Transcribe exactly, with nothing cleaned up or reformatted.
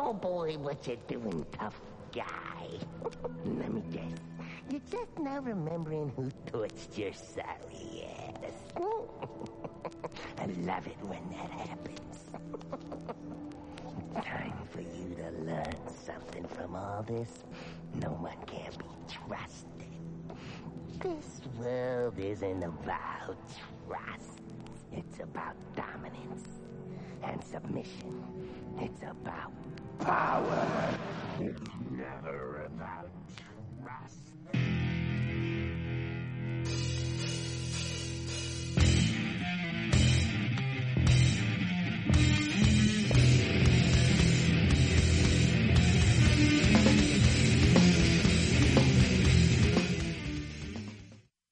Oh boy, what you doing, tough guy? Let me guess. You're just now remembering who touched your sorry ass. I love it when that happens. Time for you to learn something from all this. No one can be trusted. This world isn't about trust. It's about dominance and submission. It's about power. It's never about trust.